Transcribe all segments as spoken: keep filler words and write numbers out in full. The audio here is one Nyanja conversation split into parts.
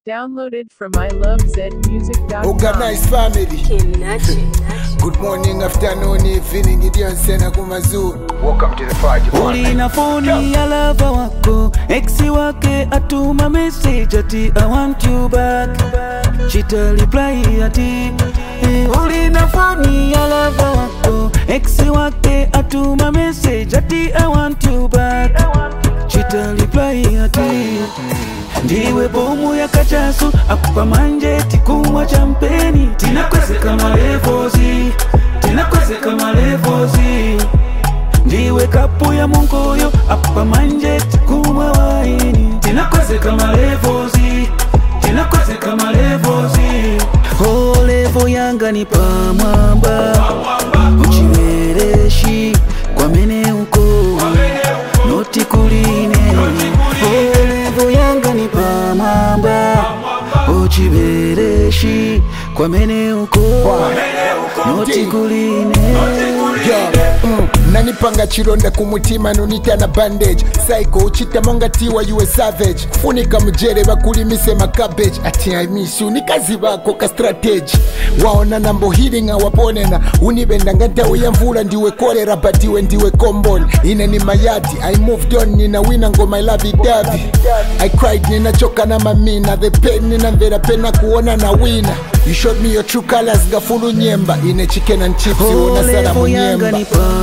Downloaded from I love zed music dot com. Organized family. Good morning, afternoon, evening, Gideon Sena Kumazoo. Welcome to the party. Ulina phone ya lava wako, exi wake atuma message ati I want you back. Chita reply ati ulina phone ya lava wako, exi wake atuma message ati I want you back. Chita reply ati ndiwe bomu ya kachasu akupa manje tikumwa champeni tinakweze kama levozi tinakweze kama levozi ndiwe kapu ya mungoyo akupa manje tikumwa waini tinakweze kama levozi tinakweze kama levozi oh levo yanga ni pamwamba uchiwereshi kwa mene uko noti kuline oh levo yanga ni pamwamba uchiwereshi kwa mene uko noti kuline mm. Nanipanga chironda kumutima nunita na bandage Psycho uchita monga tiwa you a savage Funika mjere bakulimise makabbage Ati I miss you nikazi bako ka strategy Waona nambo hiringa waponena Unibenda nganta uya mvula ndiwe kolera Batiwe ndiwe komboni Ine ni mayati I moved on nina wina ngo my lovey dovey I cried nina choka na mamina The pain nina mvera pena kuona na wina You showed me your true colors gafulu nyemba Ine chicken and chips you ona sana munyemba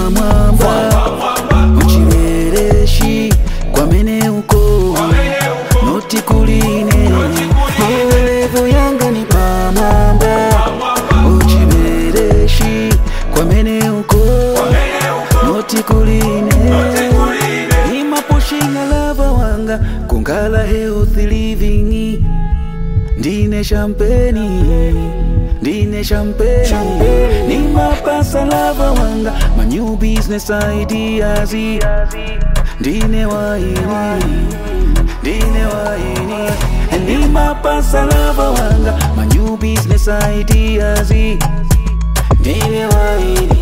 uchiwereshi kwa mene uko noti kuline levo yanga ni pamwamba uchiwereshi kwa mene uko noti kuline ima pushinga lava wanga kungala healthy living ndine champagne Dine champagne Ni mapasa lava wanga My new business ideas Dine waini Dine waini Ni mapasa lava wanga My new business ideas Dine waini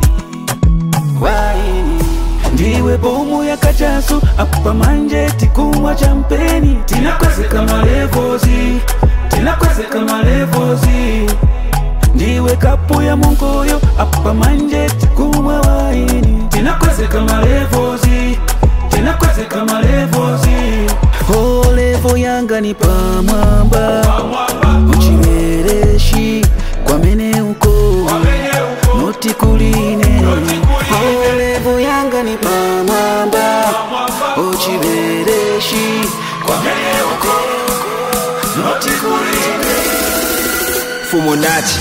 Waini ndiwe bomu ya kachasu Akupa manje tikumwa champeni Tinakweze kama levozi Tinakweze kama levozi ndiwe kapu ya mungoyo akupa manje tikumwa waini Tinakweze kama levozi Tinakweze kama levozi oh levo yanga ni pamwamba uchiwereshi kwa mene uko noti kuline oh levo yanga ni pamwamba uchiwereshi kwa mene uko noti kuline Fumunachi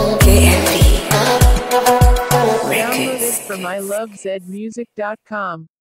Downloaded from I love zed music dot com.